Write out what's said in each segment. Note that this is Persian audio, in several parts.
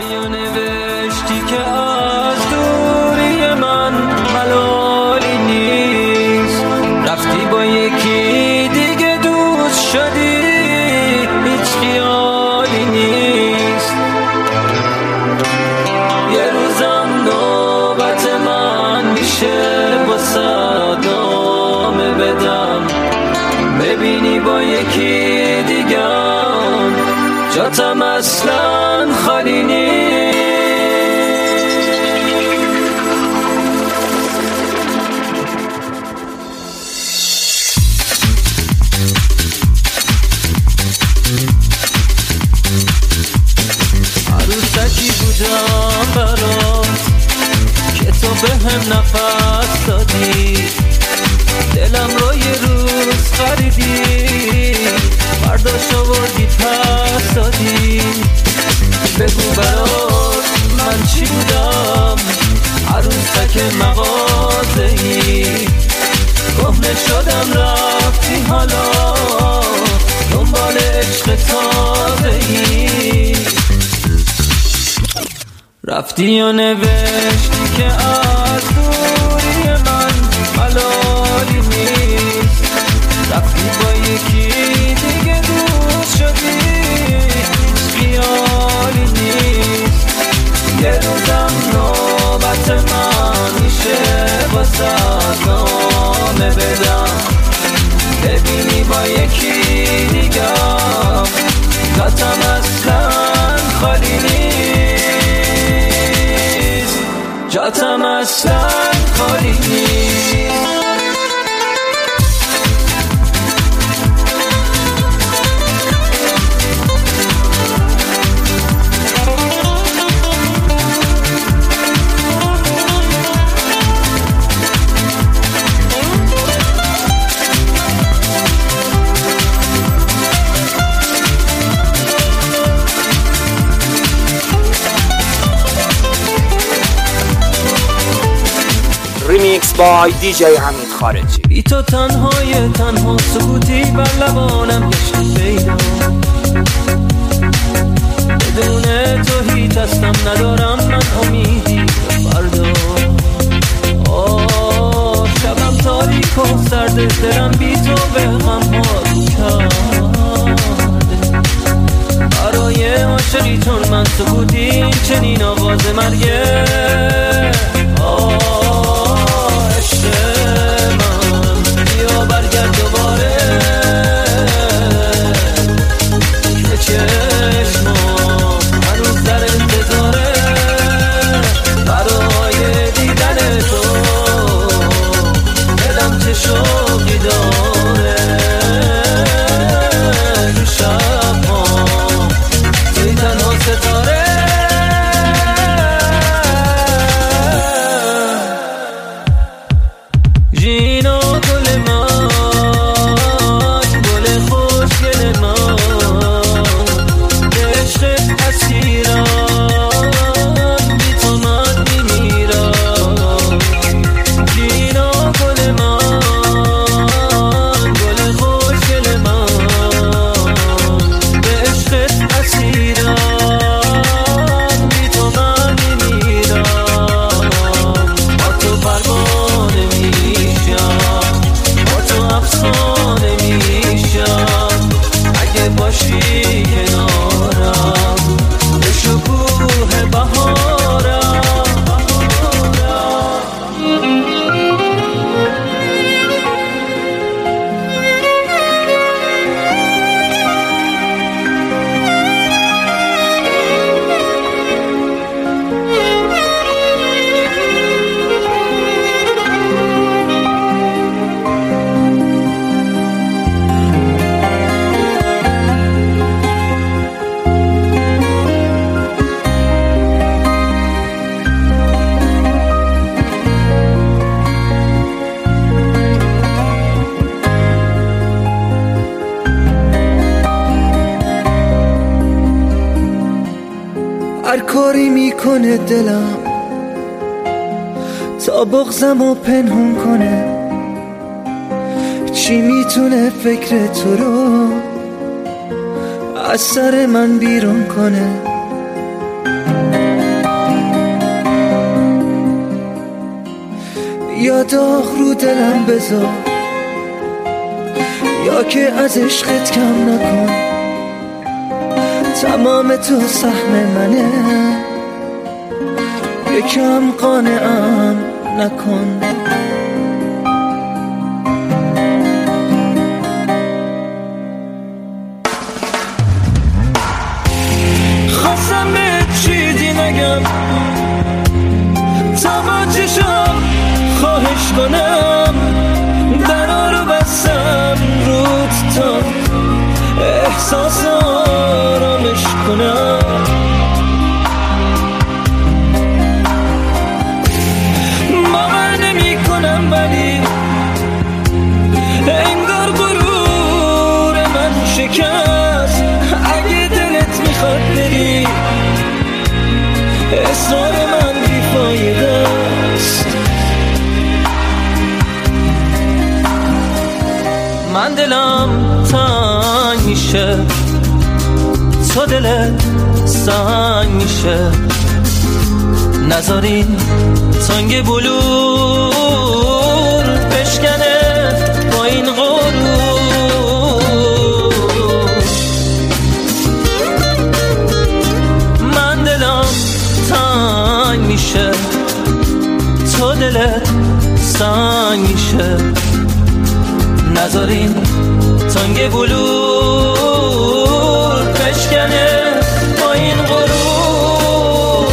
یا نوشتی که از دوری من ملالی نیست، رفتی با یکی دیگه دوست شدی، هیچ خیالی نیست. یه روزم نوبت من میشه واسه دامه بدم، ببینی با یکی دیگم جاتم اصلا خالی نیست. عروسکی بودم برات که تو بهم نفس دادی، دلم رو یه روز خریدی، برداشت آوردی پس دادی. بگو برات من چی بودم، عروسک مغازه‌ای، کهنه شدم رفتی حالا دنبال عشق تازه‌ای. رفتی و نوشتی که از دوری من ملالی نیست، رفتی با یکی دیگه دوست شدی، خیالی نیست. یه روزم نوبت من میشه واسه نامه بدم، ببینی با یکی دیگم جاتم اصلا خالی نیست، جاتم اصلا خالی نیست. ریمیکس بای دیجی حمید خارجی. بی تو تنهای تنها سکوتی بر لبانم گشت پیدا، بدون تو هیچ هستم ندارم من امیدی به فردا. شبم تاریک و سرده، دلم بی تو به غم ها رو کرده، برای عاشقی چون من سکوتی چنین آواز مرگه. هر کاری میکنه دلم تا بغضمو پنهون کنه، چی میتونه فکر تو رو از سر من بیرون کنه. یا داغ رو دلم بذار، یا که از عشقت کم نکن. تمام تو سهم منه، یکم قانعم نکن. خواستم به چیزی نگم، تماچشم خواهش کنم، درا رو بستم رود تا احساس آرامش کنم. باور نمی کنم ولی انگار غرور من شکست. اگه دلت میخواد بری، اصرار من بیفایده است. من دلم تنگ میشه، تو دلت سنگ میشه. نذارین تنگ بلور بشکنه با این غرور. من دلم تنگ میشه، تو دلت سنگ میشه. نذارین تنگ بلور بشکنه با این غرور.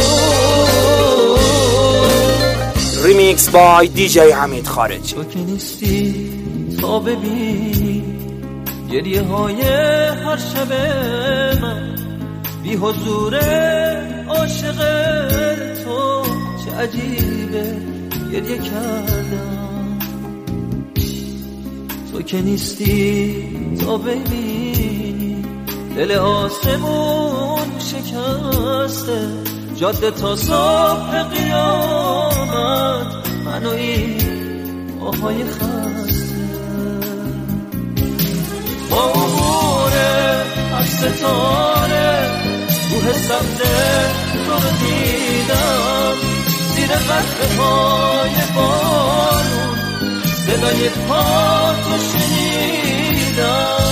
ریمیکس بای دیجی حمید خارجی. تو که نیستی تا ببینی گریه های هر شب من، بی حضور عاشق تو چه عجیبه گریه کردم. تو که نیستی تا ببینی دل آسمون شکسته، جاده تا صبح قیامت من و این آهای خسته. با عبوره از ستاره روح سبزه تو رو دیدم، زیر قطره های بارون صدای پا تو شنیدم.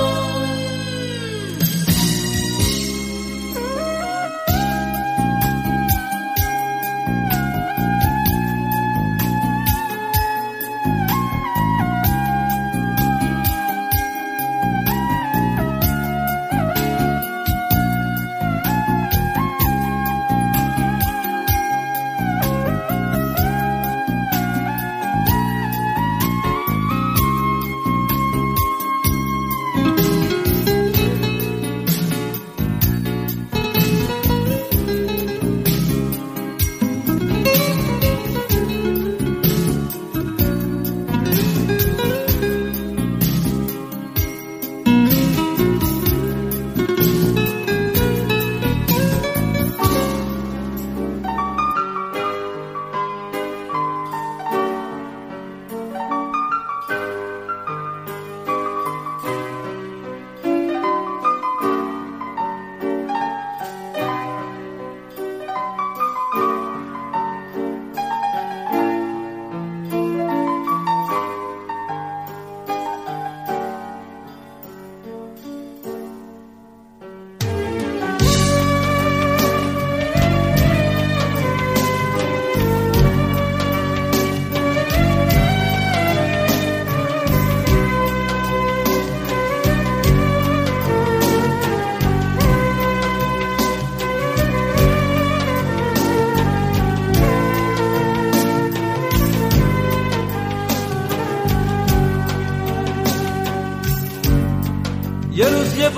یه روز یه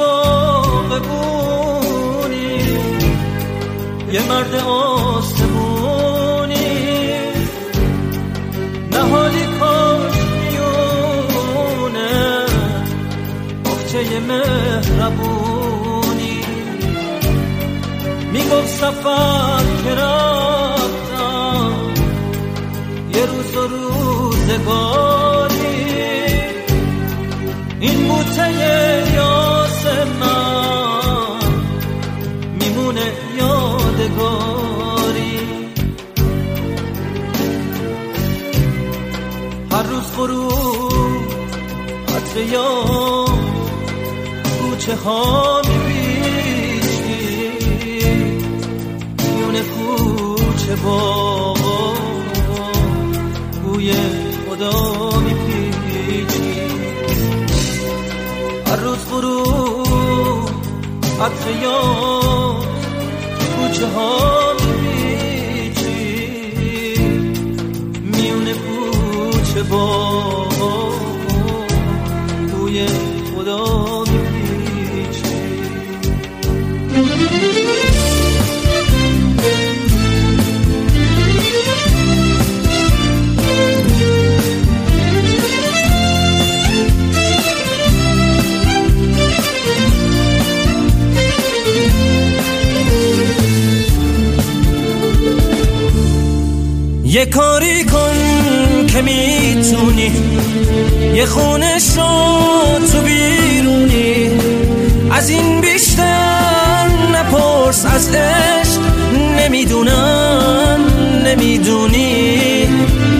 باغبونی، یه مرد آسمونی، نهالی کاش میونه بخچه مهربونی. میگفت سفر که رفتم یه روز و روزگاری، این بوته یاس من میمونه یادگاری. غروب عطر یاد کوچه ها میپیچی میونه کوچه باغا بوی خدا میپیچی هر روز غروب عطر یاد کوچه ها میپیچی میونه کوچه باغا بوی خدا میپیچی یه کاری کن که میتونی یه خونه شو تو بیرونی از این بیشتر نپرس از عشق نمیدونم نمیدونی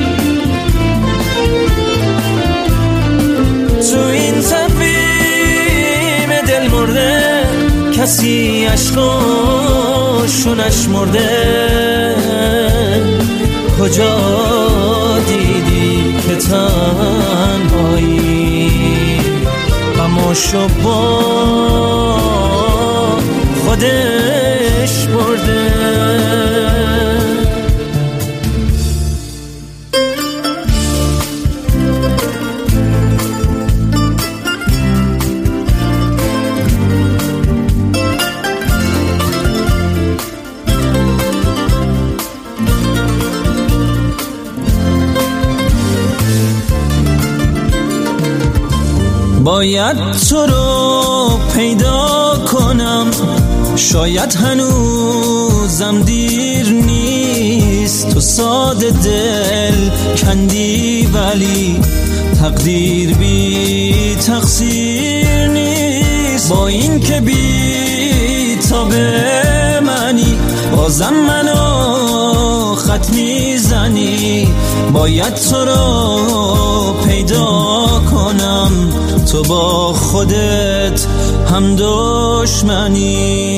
تو این تقویم دل مرده کسی عشقاشو نشمرده کجا دیدی که تنهایی غماشو با خودش برده باید تو رو پیدا کنم شاید هنوزم دیر نیست تو ساده دل کندی ولی تقدیر بی تقصیر نیست با این که بی تاب منی بازم منو خط میزنی باید تو رو پیدا کنم تو با خودت هم دشمنی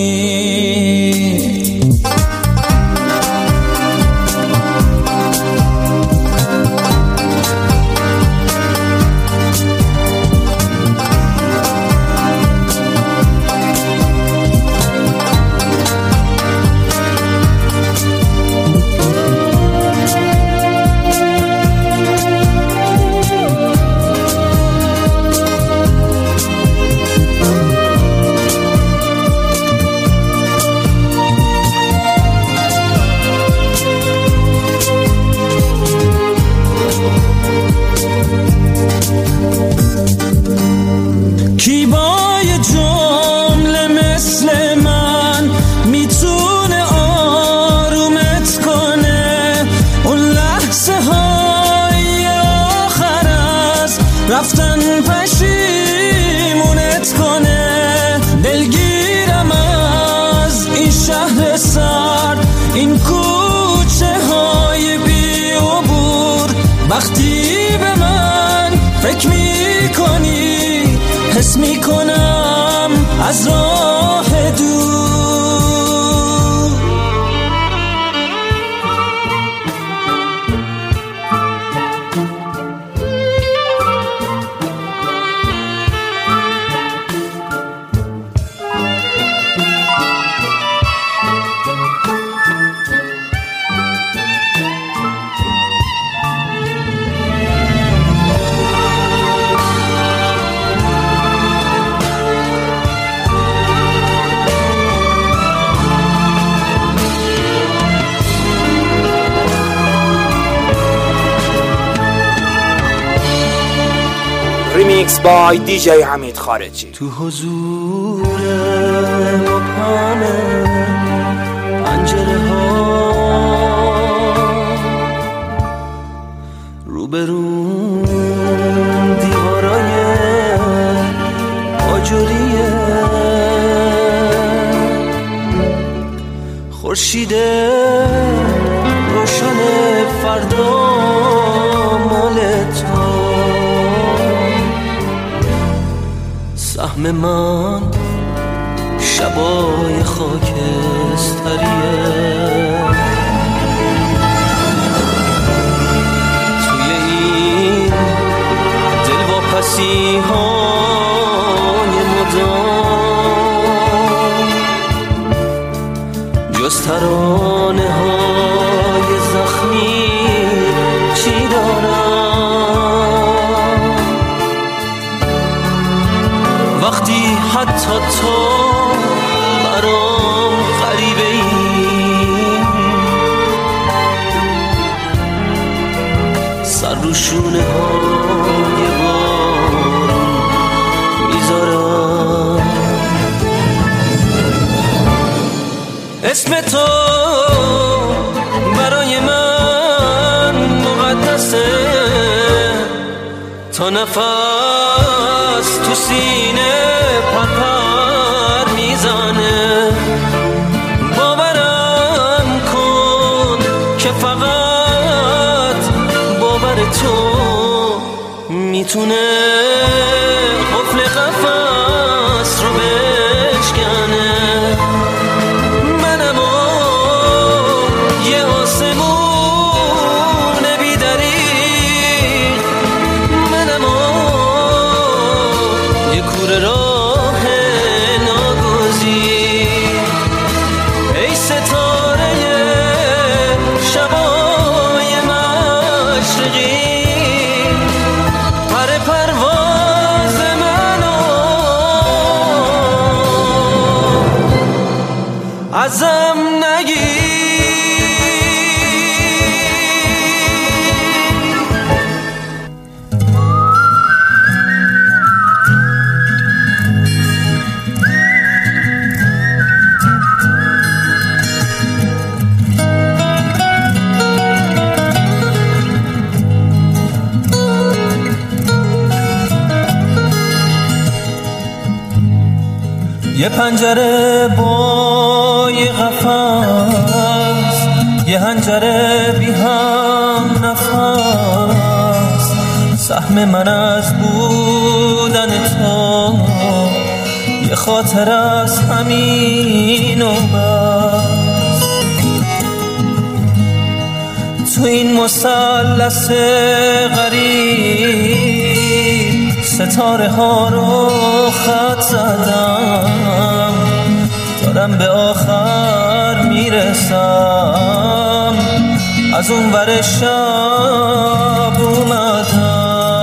کی با یه جمله مثل من میتونه آرومت کنه اون لحظه های آخر از رفتن پشیمونت کنه دلگیرم از این شهر سرد این کوچه های بی عبور وقتی به من فکر میکنی حس میکنم از راه دور ریمیکس بای دیجی حمید خارجی. تو حضور مبهم پنجره ها روبرون دیوارای آجوریه خورشید روشن فردا مال تو سهم من شبای خاکستریه. توی این دلواپسی های مدام جز ترانه های زخمی چی دارم؟ وقتی حتی تو برام غریبه ای، سر رو شونه های بارون میذارم. اسم تو برای من مقدسه، تا نفس تو سینه پرپر میزنه. باورم کن که فقط باور تو میتونه قفل قفس رو بشکنه. منم یه آسمون بی‌دریغ، منم یه کوره راه ناگزیر. ای ستاره شبای مشرقی، پر پرواز منو ازم نگیر. یه پنجره با یه قفس، یه حنجره بی هم نفس. سهم من از بودن تو یه خاطر از همین و بس. تو این مثلث غریب ستاره ها رو خط زدم، دارم به آخر میرسم. از اون ور شب اومدم.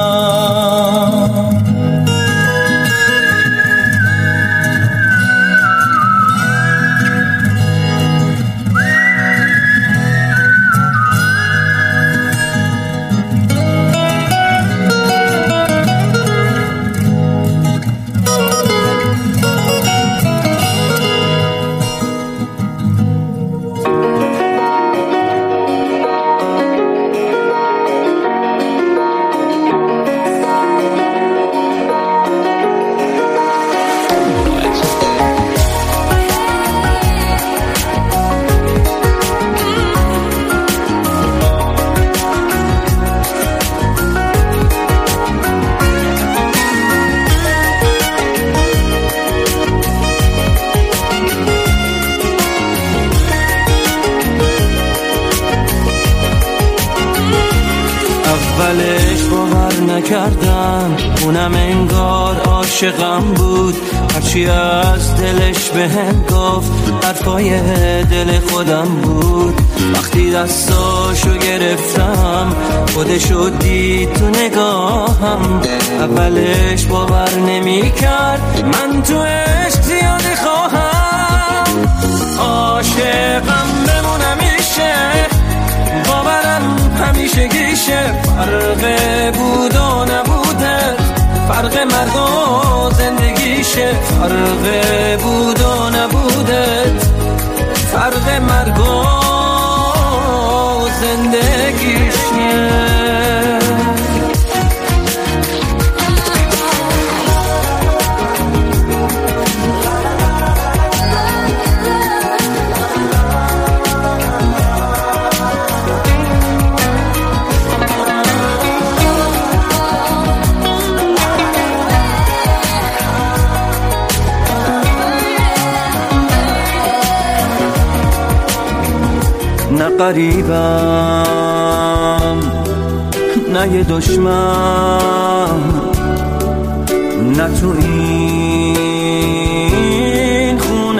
اولش باور نکردم، اونم انگار عاشقم بود. هرچی از دلش بهم گفت حرفای دل خودم بود. وقتی دستاشو گرفتم خودشو دید تو نگاهم. اولش باور نمیکرد من تو عشق زیاده خواهم. عاشقم بمونم میشه، باورم همیشه گیشه. فرق بود و نبوده، فرق مرگ و زندگیشه. فرق بود و نبوده، فرق مرگ و زندگیشه. نه قریبم نه یه دشمن، نه تو این خونه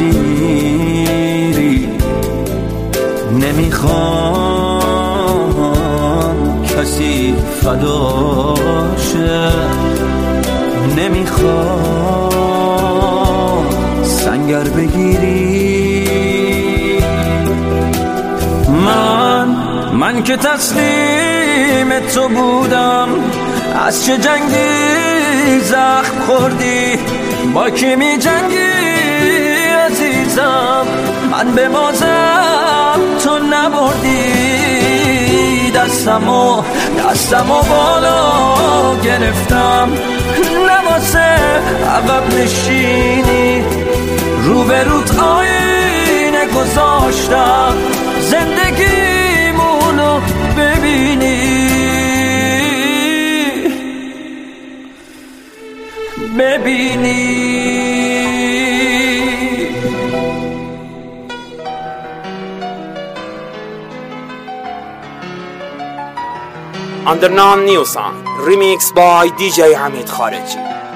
اسیری. نمیخوام کسی فداشه، نمیخوام سنگر بگیری. من که تسلیم تو بودم، از چه جنگی زخم خوردی؟ با کی می جنگی عزیزم؟ من به بازم تو نبردی. دستمو بالا گرفتم، نواسه عقب نشینی. روبروت آینه گذاشتم، زندگیمونو ببینی. Underground New Song Remix by DJ حمید خارجی.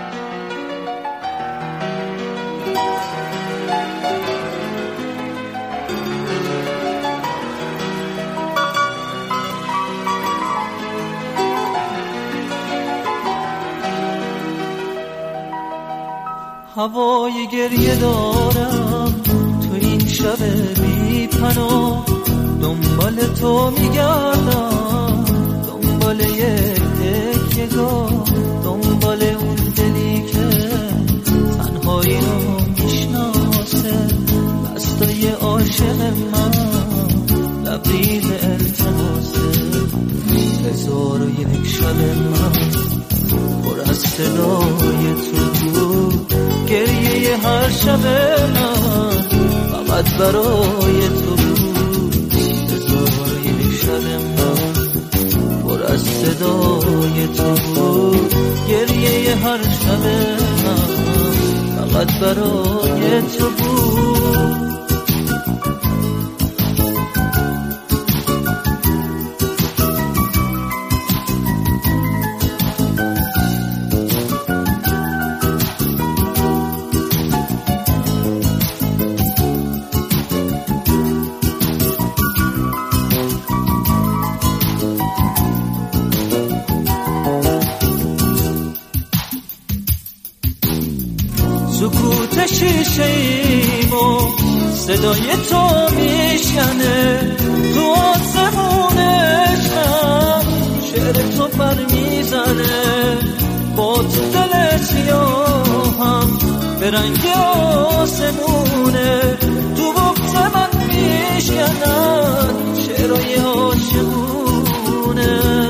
هوای گریه دارم تو این شب بی پناه، دنبال تو میگردم، دنبال یک تکیه‌گاه، دنبال اون دلی که تنهایی رو میشناسه. دستای عاشق من لبریز التماسه. 1001 شب من پر از صدای تو بود، گریه هر شب من فقط برای تو بود. 1001 شب من پر از صدای تو بود، گریه هر شب من فقط برای تو بود. سکوت شیشه‌ایمو صدای تو میشکنه، تو آسمون عشقم شعر تو پر میزنه. با تو دل سیاهم به رنگ آسمونه، تو وقت من میشکنن شعرهای عاشقونه.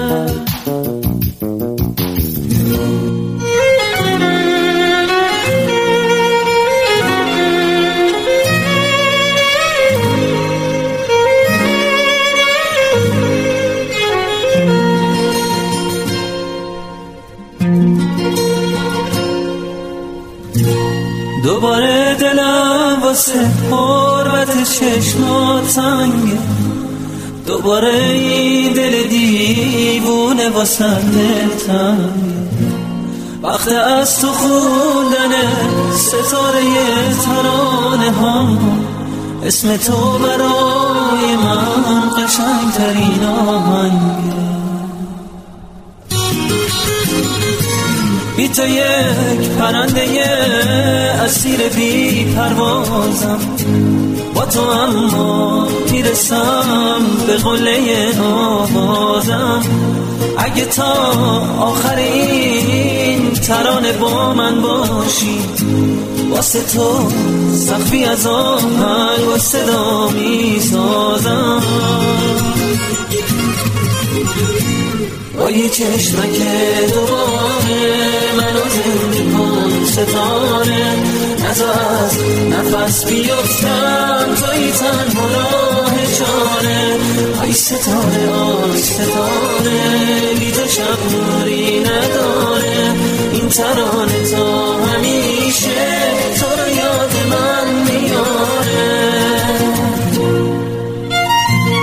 دوباره دلم واسه حرمت چشمات تنگه، دوباره این دل دیوونه واسه دلتنگه. وقت از تو خوندن ستاره ترانه ها، اسم تو برای من قشنگترین آهنگه. بی تو یک پرنده اسیر بی پروازم، با تو اما میرسم به قله آوازم. اگه تا آخر این ترانه با من باشی، واسه تو سقفی از آهنگ و صدا میسازم. با یه چشمک دوباره منو زنده کن ستاره، نذار از نفس بیفتم توی تنها راه چاره. آی ستاره آی ستاره، بی تو شب نوری نداره. این ترانه تا همیشه تو رو یاد من میاره.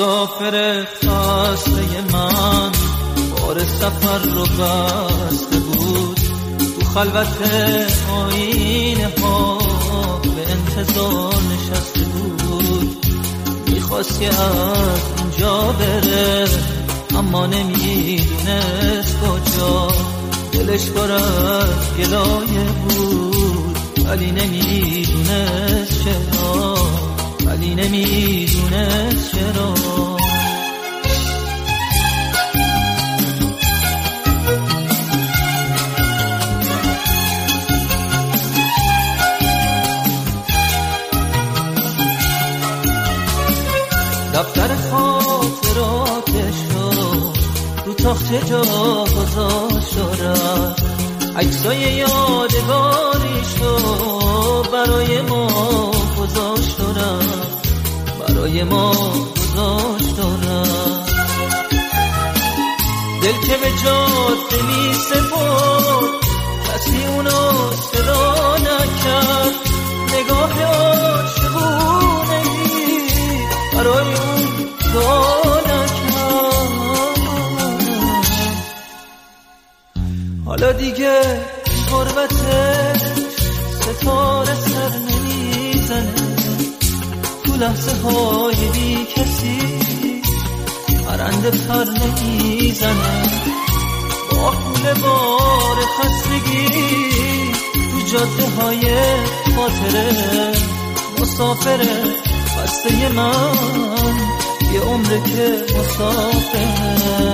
مسافر خسته من بار سفر رو بسته بود، تو خلوت آینه ها به انتظار نشسته بود. میخواست که از اینجا بره اما نمیدونست کجا، دلش پر از گلایه بود ولی نمیدونست چرا، ولی نمیدونست چرا. دفتر خاطراتشو رو تاخچه جا گذاشت و رفت، عکسای یادگاریشو برای ما گذاشت و رفت، برای ما گذاشت و رفت. دل که به جاده می سپرد کسی اونو صدا نکرد، نگاه عاشقونه برای اون دعا نکرد. حالا دیگه غربتش ستاره سر نمیزنه، تو لحظه های بی کسی پرنده پر نمیزنه، با خونه بار خستگی تو جاده های خاطره مسافره خسته من، یه عمره که مسافره،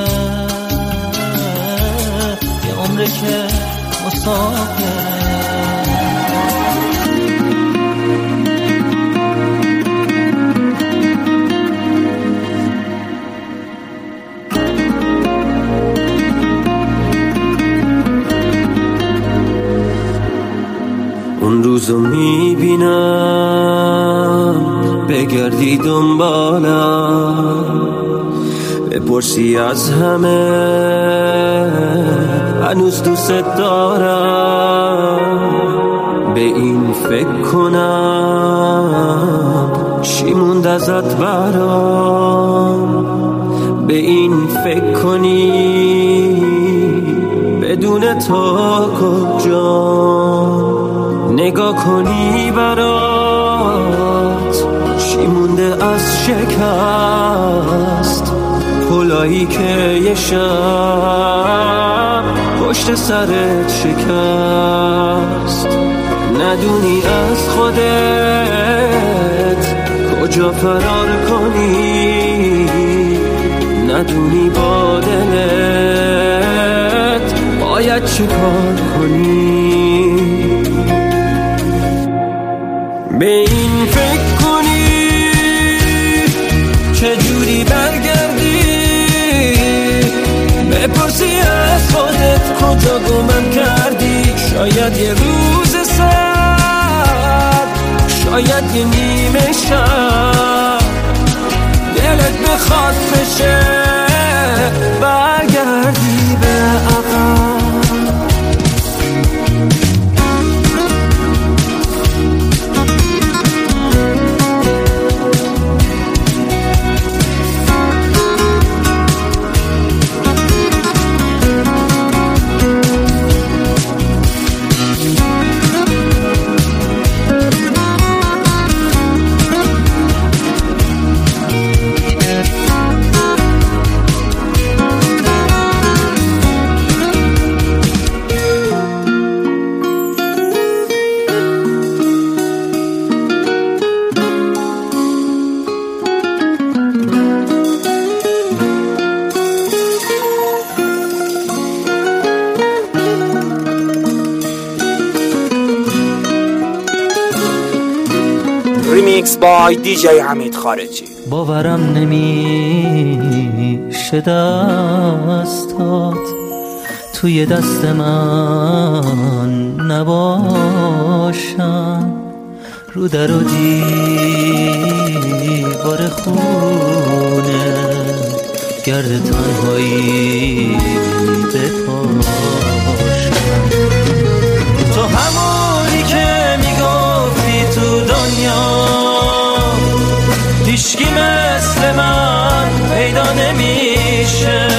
یه عمره که مسافره. اون روزو میبینم بگردی دنبالم، بپرسی از همه هنوز دوست دارم، به این فکر کنم چی موند ازت برام، به این فکر کنی بدون تو کجا، نگاه کنی برات چی مونده از شکست، پلایی که یه شب پشت سرت شکست، ندونی از خودت کجا فرار کنی، ندونی با دلت باید چه کار کنی. به این فکر کنی چجوری برگردی، بپرسی از خودت کجا گمم کردی، شاید یه روز سر، شاید یه نیمه شب دلت بخواد بشه برگردی به عقب. ریمیکس بای دیجی حمید خارجی. باورم نمیشه دستات توی دست من نباشن، رو در و دیوار خونه گرد تنهایی بپاشن. تو همونی که میگفتی تو دنیا هیچکی مثل من پیدا نمیشه.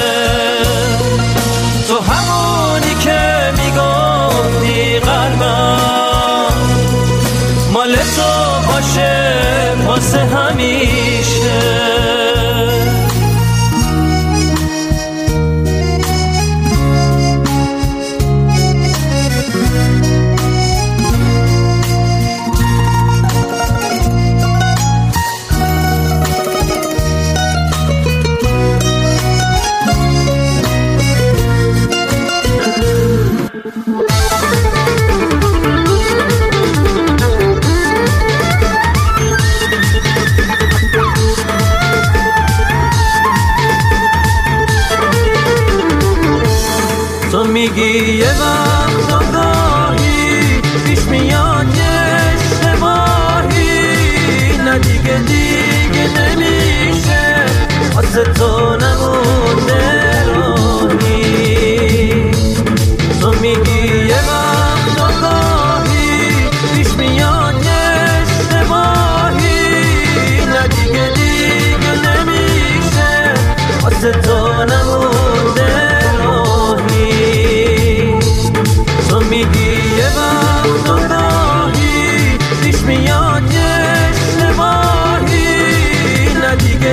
تو همونی که میگفتی قلبم مال تو باشه واسه همیشه. تو میگی یه وقت آگاهی پیش میاد یه اشتباهی، نه دیگه نمیشه واسه تو نمونده راهی. تو میگی یه وقت آگاهی پیش میاد یه اشتباهی، نه دیگه نمیشه واسه تو نمونده. تو میگی یه وقت آگاهی پیش میاد یه اشتباهی، نه دیگه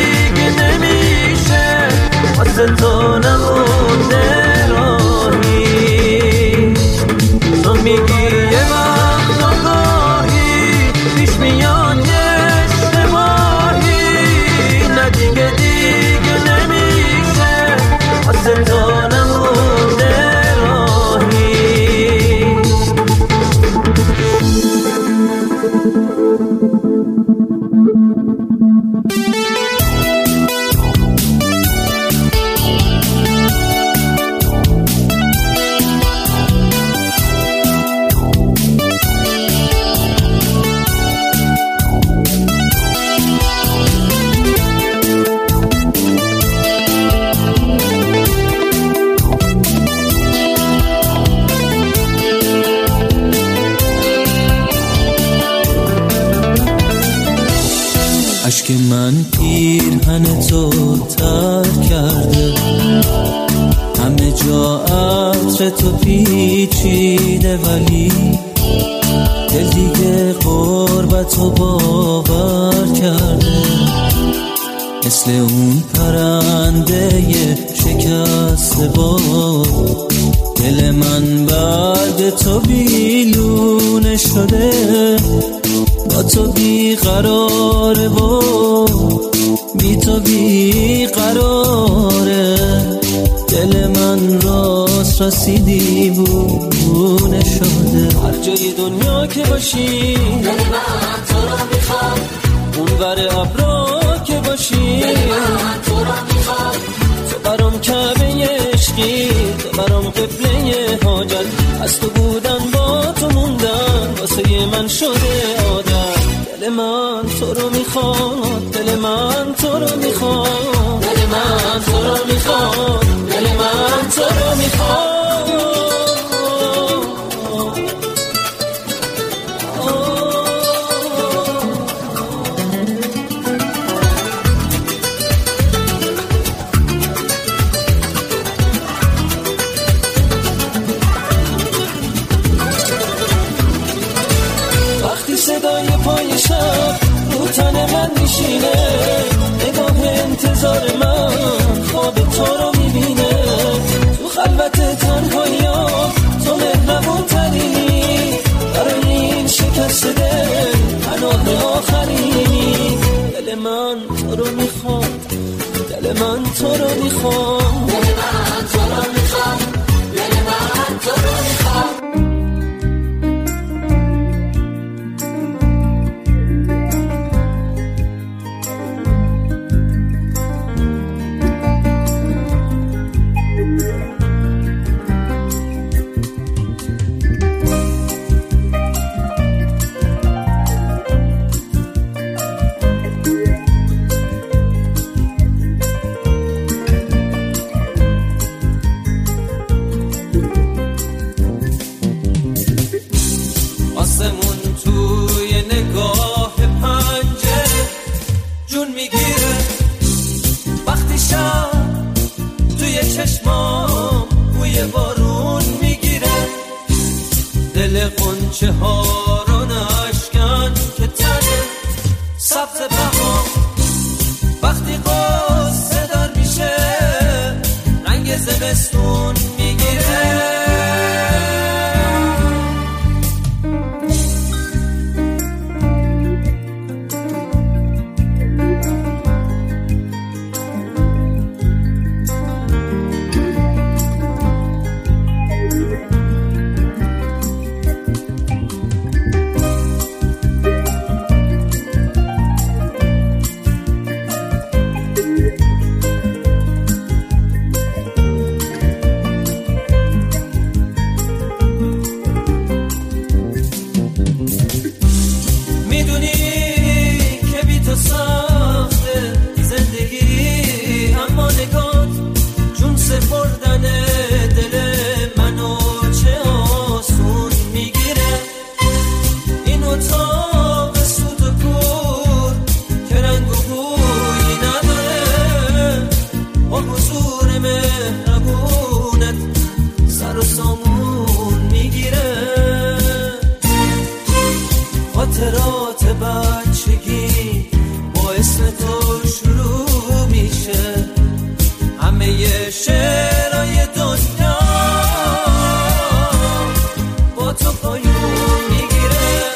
نمیشه واسه تو نمونده راهی. تو میگی یه وقت آگاهی پیش میاد یه اشتباهی، نه دیگه نمیشه واسه تو نمونده. اشک من پیرهن تو تر کرده، همه جا عطر تو پیچیده، ولی دل دیگه قربتو باور کرده. مثل اون پرنده شکسته باد، دل من بعد تو بیلونه شده. با تو بیقراره و بی تو بیقراره، دل من راستی دیوونه شده. هر جای دنیا که باشی دل من تو رو میخواد، اون ور ابرا که باشی دل من تو رو میخواد. تو برام کعبه عشقی، تو برام قبله حاجت، از تو بودن با تو موندن واسه من شده عادت. دل من تو رو میخواد، دل من تو رو میخواد، دل من تو رو میخواد، دل من تو رو میخواد. صدای پای شب رو تن من میشینه، نگاه انتظار من خواب تو رو میبینه. تو خلوت تنهایی تو مهربون ترینی، برای این شکست دل پناه آخرینی. دل من تو رو میخواد، دل من تو رو میخواد، دل من تو رو میخواد، دل من تو رو میخواد. مثل بارون میگیره، دل قنچه ها رو نشکن که تنه سبز بهار وقتی قصه دار میشه رنگ زمستون میگیره. خاطرات بچگی با اسم تو شروع میشه، همه شعرهای دنیا با تو پایون میگیره.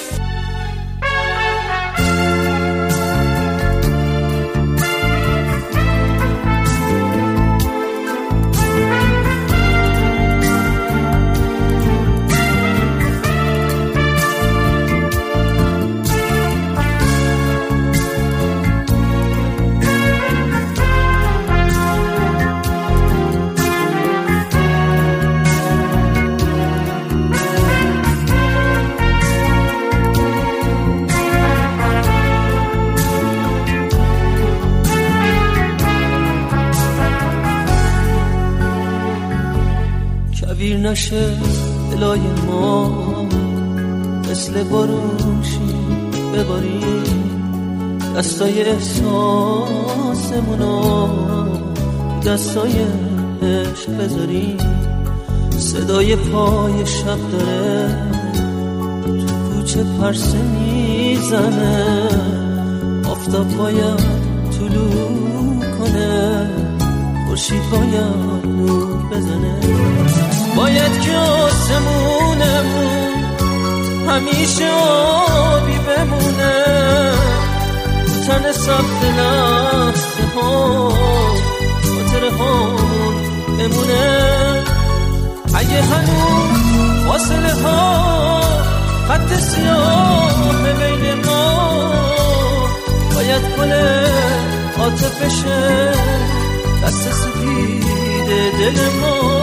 کویر نشه دلای ما مثل بارون شی بباری، دستای احساسمونو دستای عشق بذاری. صدای پای شب داره تو کوچه پرسه میزنه، آفتاب باید طلوع کنه، خورشید باید نور بزنه. باید که آسمونمون همیشه آبی بمونه، تن سبز لحظه ها خاطره هامون بمونه. اگه هنوز فاصله ها خط سیاه بین ما، باید گل عاطفشه دست سفید دل ما.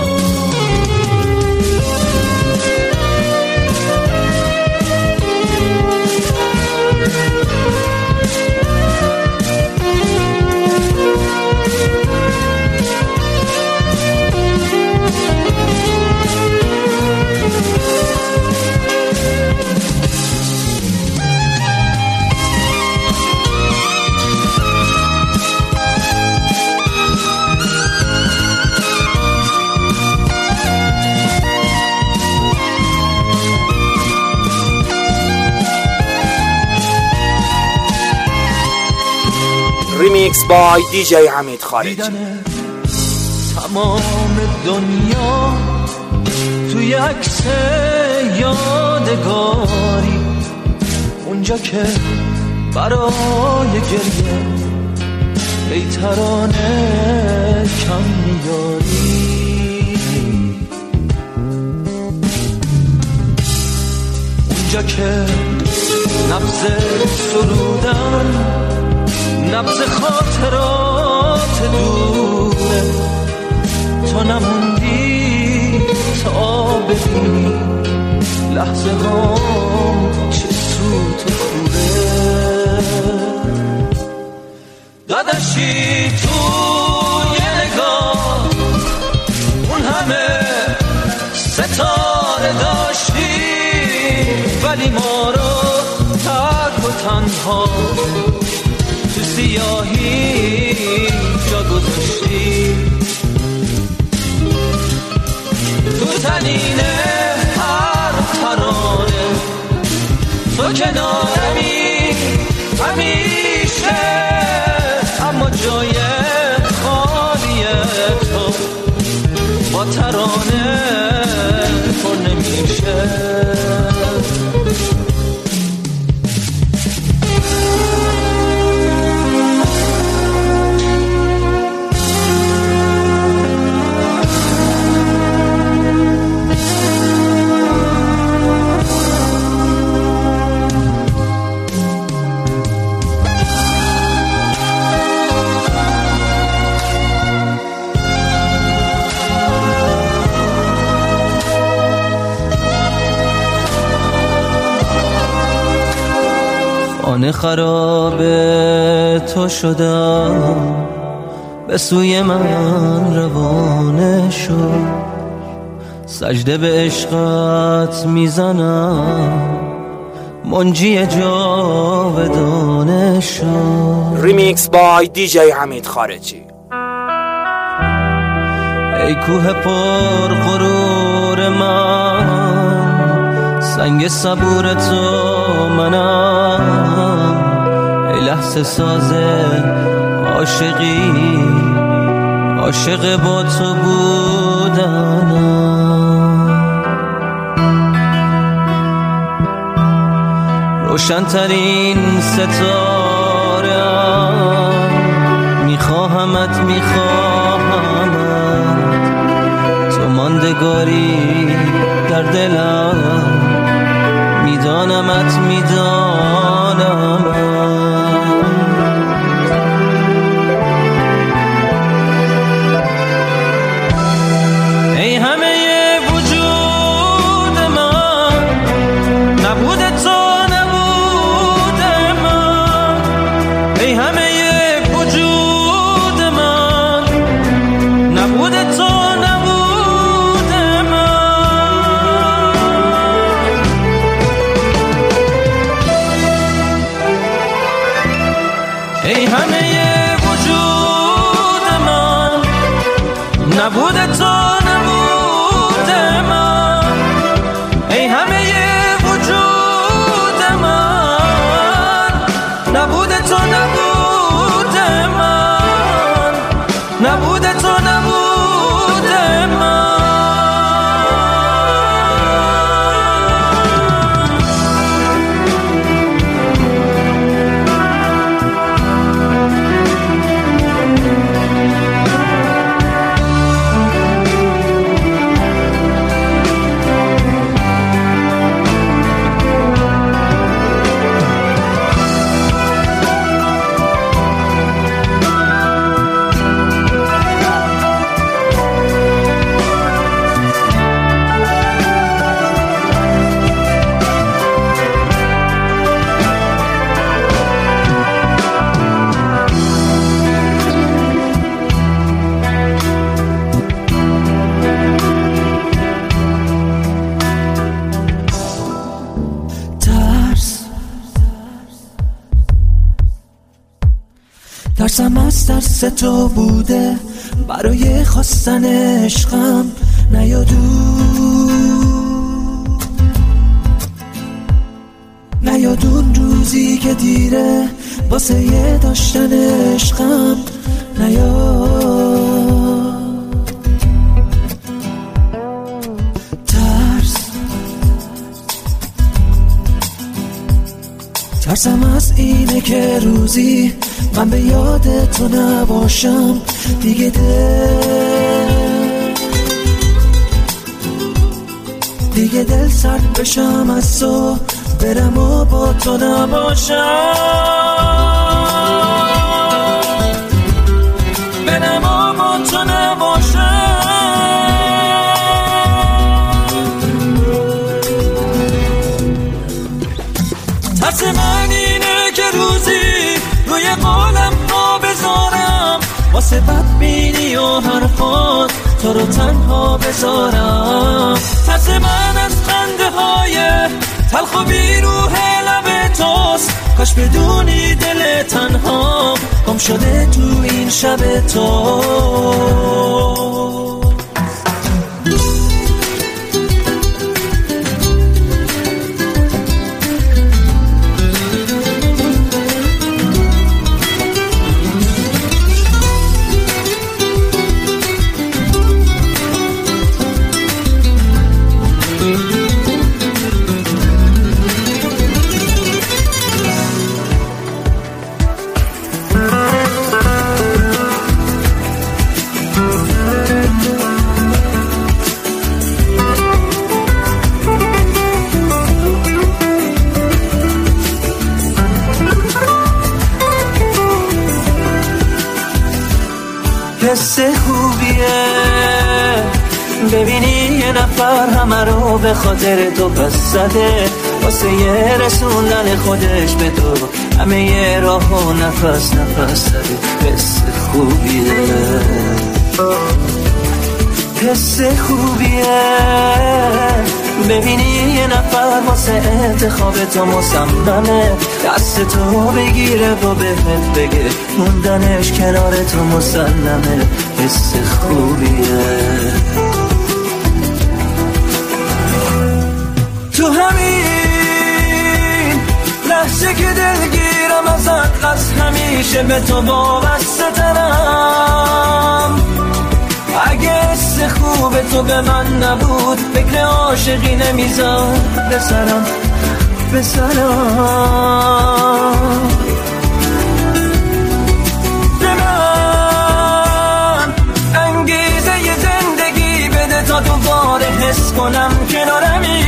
ریمیکس بای دیجی حمید خارجی. تمام دنیا توی عکس یادگاری، اونجا که برای گریه ای ترانه کم میاری، اونجا که نبض سرودن نبض خاطرات دوره، تو نموندی تا ببینی لحظه هم چه سوت خوره. داداشی تو یه نگاه اون همه ستاره داشتی، ولی ما رو تک و تنها تو سیاهی جا گذاشتی. ترانه پر نمیشه. خانه خراب تو شدم، به سوی من روانه شد، سجده به عشقت میزنم، منجی جاودانه شد. ریمیکس بای دیجی حمید خارجی. ای کوه پر غرور من، سنگ صبور تو منم، ای لحظه ساز عاشقی، عاشق با تو بودنم. روشن‌ترین ستاره‌ام، میخواهمت تو ماندگاری در دلم، میدانمت ای همه وجود من، نبود تو نبود من، ای همه وجود من، نبود تو نبود من، ای همه وجود من، نبود تو نبود من، ای همه وجود من، نبود تو نبود من، نبود تو نبود من. ترسم از ترس تو بوده، برای خواستن عشقم نیاد اون روزی که دیره، واسه یه داشتن عشقم نیاد. ترسم از اینه که روزی من به یاد تو نباشم دیگه، دیگه دل سرد بشم از تو، برم و با تو نباشم، برم و با تو نباشم. ترس من اینه که روزی روی قالم ها بذارم، واسه بدبینی و حرفات تو رو تنها بذارم. ترس من از خنده های تلخ و بیروح لب توست، کاش بدونی دل تنها گم شده تو این شب تو. حس خوبیه ببینی یه نفر همه رو به خاطر تو پس زده، واسه یه رسوندن خودش به تو همه یه راه و نفس زده. حس خوبیه، حس خوبیه ببینی یه نفر واسه انتخاب تو مصممه، دست تو بگیره و بهت بگه موندنش کنار تو مسلمه. حس خوبیه. تو همین لحظه که دلگیرم ازت، از همیشه به تو وابسته ترم. اگه حس خوب تو به من نبود فکر عاشقی نمیزاد به سرم. به من انگیزه ی زندگی بده تا دوباره حس کنم کنارمی.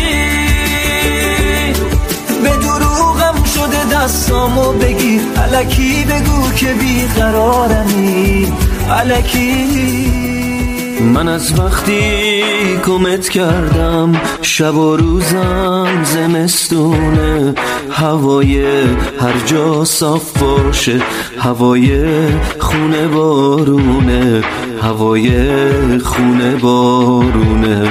به دروغم شده دستامو بگیر، الکی بگو که بیقرارمی، الکی. من از وقتی گمت کردم شب و روزم زمستونه، هوای هر جا صاف باشه، هوای خونه بارونه، هوای خونه بارونه.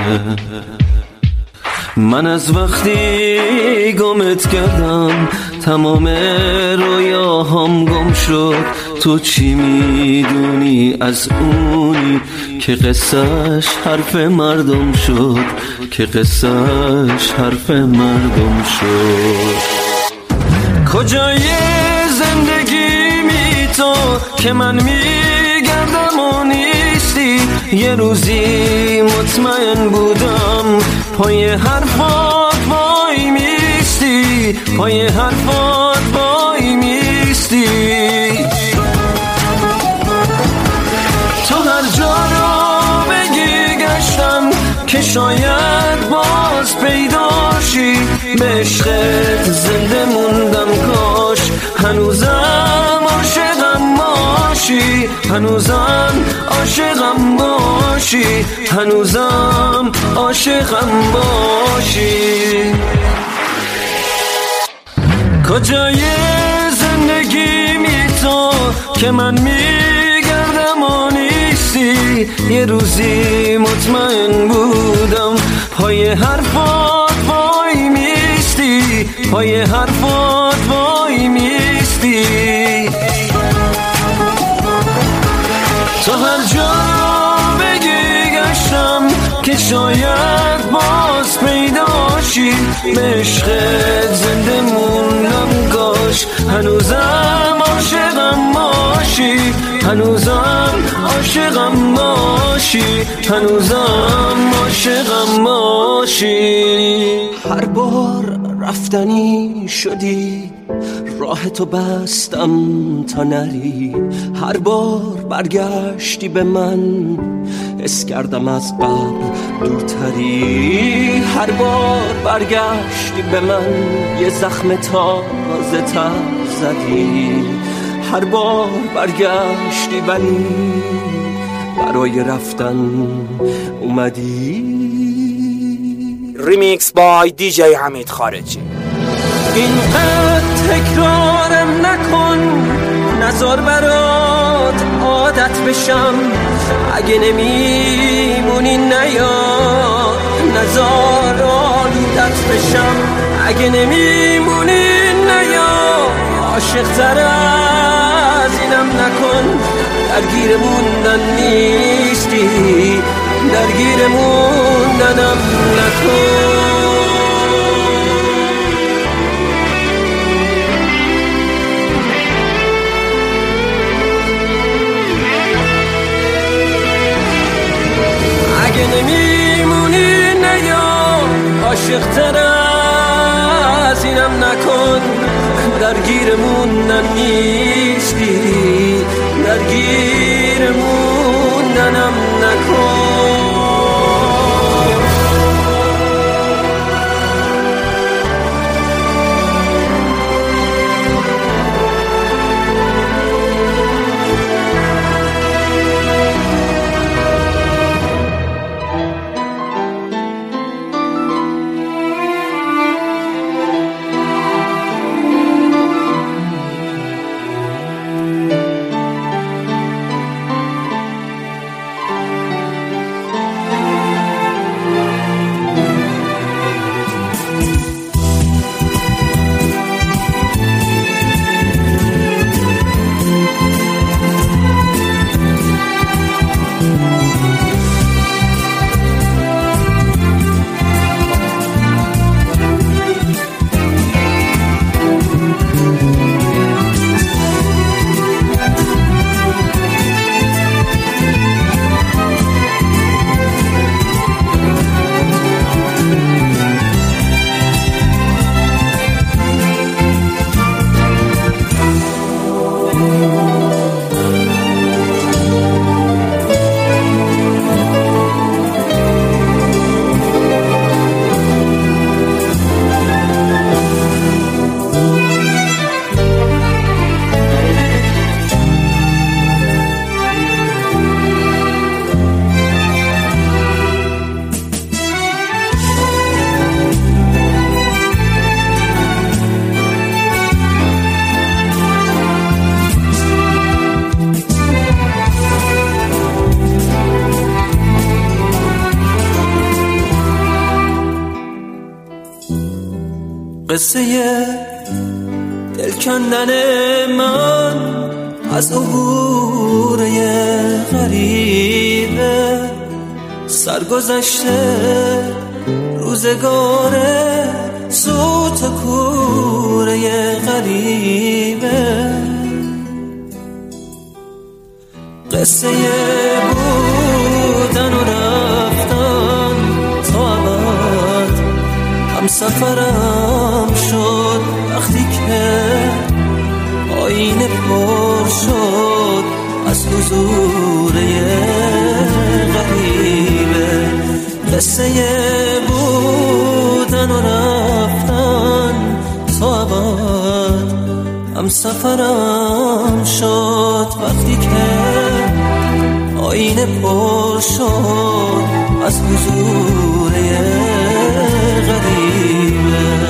من از وقتی گمت کردم تمام رویاهام گم شد. تو چی میدونی از اونی که قصهش حرف مردم شد، که قصهش حرف مردم شد. کجای زندگی می تو که من میگردم و نیستی؟ یه روزی مطمئن بودم پای حرفات وای میستی، پای حرفات وای میستی. تو هر جا رو بگی گشتم که شاید باز پیداشی، به عشقت زنده موندم کاش هنوزم عاشقم باشی، هنوزم عاشقم باشی، هنوزم عاشقم باشی. کجای زندگی می تو که من میگردم و نیستی؟ یه روزی مطمئن بودم پای حرفات وای میستی، پای حرفات وای میستی. تو هر جا بگی گشتم که شاید باز پیداشی، به عشقت زنده موندم کاش هنوزم عاشقم باشی، هنوزم عاشقم باشی، هنوزم عاشقم باشی. هر بار رفتنی شدی راه تو بستم تا نری، هر بار برگشتی به من حس کردم از قبل دورتری، هر بار برگشتی به من یه زخم تازه تر زدی، هر بار برگشتی ولی برای رفتن اومدی. ریمیکس بای دیجی حمید خارجی. اینقدر تکرارم نکن، نذار برات عادت بشم، اگه نمیمونی نیا، نذار آلودت بشم، اگه نمیمونی نیا، عاشق تر از اینم نکن، درگیر موندن نیستی، درگیر موندنم نکن. اگه نمیمونی نیا، عاشق تر از اینم نکن، درگیر موندن نیستی، درگیر موندنم نکن. قصه دل کندن من از عبور غریبه، سرگذشته روزگار سوت کوره غریبه. قصه بودن و رفتن تا ابد هم سفرم شد وقتی که آینه پر شد از حضور غریبه. قصه بودن و رفتن تا ابد هم سفرم شد وقتی که آینه پر شد از حضور غریبه.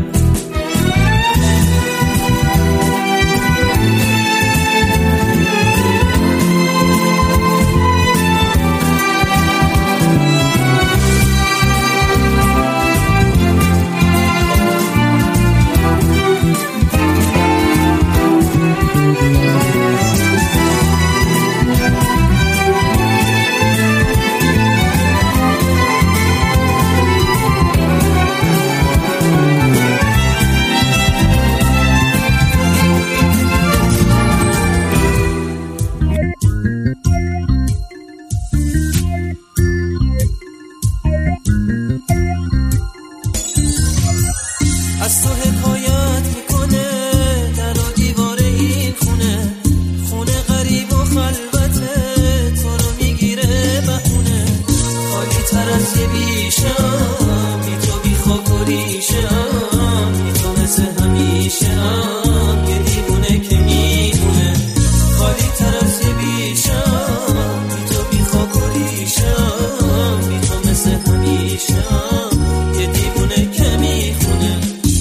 از تو حکایت میکنه در و دیوار این خونه، خونه غریب و خلوته، تو رو میگیره بخونه. خالی تر از یه بیشم بی تو بی خاک و ریشم، بی تو مثل همیشم یه دیوونه که میمونه. خالی تر از یه بیشم بی تو بی خاک و ریشم، بی تو مثل همیشم یه دیوونه که میخونه.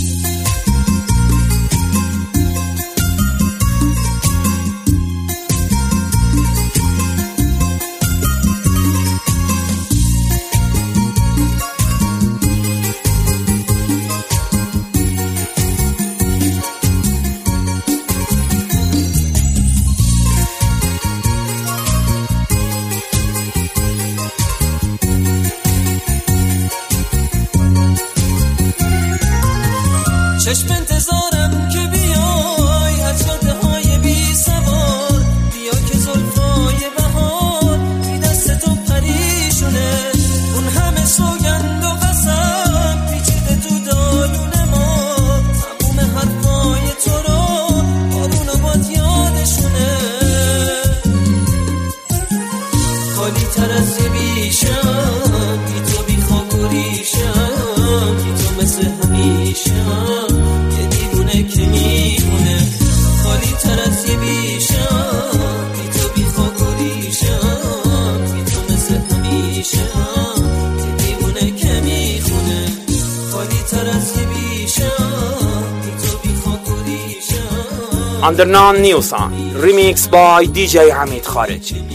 چشم انتظارم که بیای از جاده های بی سوار، بیا که زلفای بهار بی دست تو پریشونه. اون همه سوگند و قسم پیچیده تو دالون ما، تموم حرفای تو رو بارون و باد یادشونه. خالی تر از یه بیشم بی تو بی خاک و ریشم، بی تو مثل همیشم یه دیوونه که میمونه. خالی تر از یه بیشم بی تو بی خاک و ریشم، بی تو مثل همیشم یه دیوونه که میخونه. خالی تر از یه بیشم بی تو بی خاک و ریشم. Undernan New Song Remix by DJ Hamid Khariji.